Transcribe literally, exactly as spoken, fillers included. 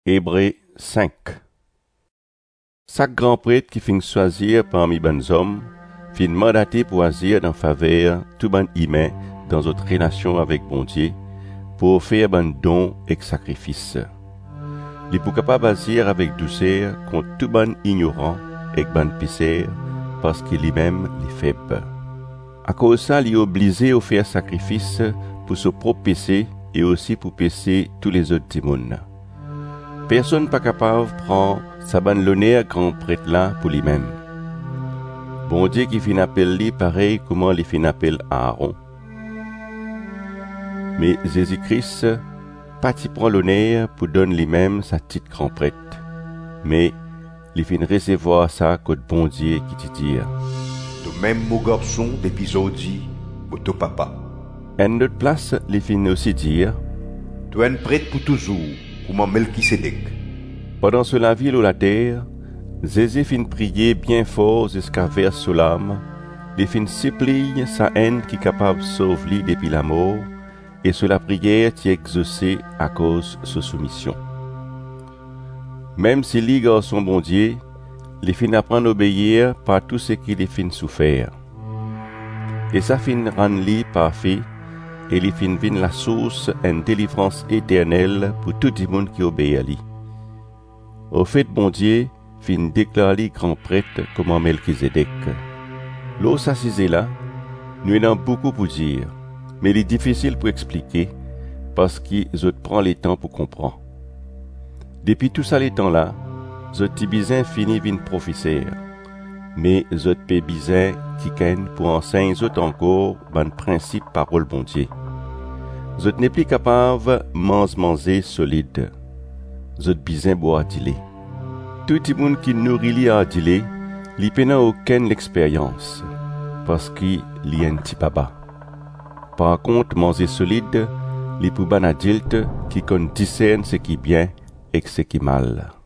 Hébreux cinq. Chaque grand prêtre qui fin choisir parmi bonnes hommes, fin mandaté pour agir en faveur tout bon humain dans notre relation avec bon Dieu, pour faire bon don et sacrifice. Il est capable d'agir avec douceur contre tout bon ignorant et bon pécheur, parce qu'il lui-même est faible. À cause de ça, il est obligé à faire sacrifice pour son propre péché et aussi pour pécher tous les autres démons. Personne pas capable de prendre sa bonne l'honneur grand prêtre là pour lui-même. Bon Dieu qui fin appelle lui pareil comment il fin appelle Aaron. Mais Jésus-Christ pas y prend l'honneur pour donner lui-même sa petite grand prêtre. Mais il fin recevoir ça côté bon Dieu qui te dit. De même mon garçon d'épisode pour ton papa. En d'autres place, il fin aussi dire. Tu es un prêtre pour toujours. Comme Melchisédek. Pendant ce la ville ou la terre, Jésus fin prier bien fort jusqu'à vers sur l'âme, il fin supplier sa haine qui est capable de sauver depuis la mort, et sur la prière qui est exaucée à cause de sa soumission. Même s'il y a son bon Dieu, il fin apprendre à obéir par tout ce qu'il fin souffert. Et ça fin rendre lui parfait, et il fin vin la source en délivrance éternelle pour tout le monde qui obéit à lui. Au fait, bon Dieu fin déclare lui grand prêtre comme Melchisédek. L'eau s'assisait là, nous en avons beaucoup pour dire, mais il est difficile pour expliquer parce qu'ils prend le temps pour comprendre. Depuis tout ça les temps-là, zot ti bizin fini vin professeur, mais zot pe bizin qui ken pour enseigner zot encore ban principe parole bon Dieu. Zot n'est plus capable mange manger solide. Zot bizin boire dilé. Tout le monde qui nourrit li a dilé, li pena aucune l'expérience, parce qu'il y a un petit baba. Par contre, manger solide, li pou ban adulte qui con discerne ce qui est bien et ce qui est mal.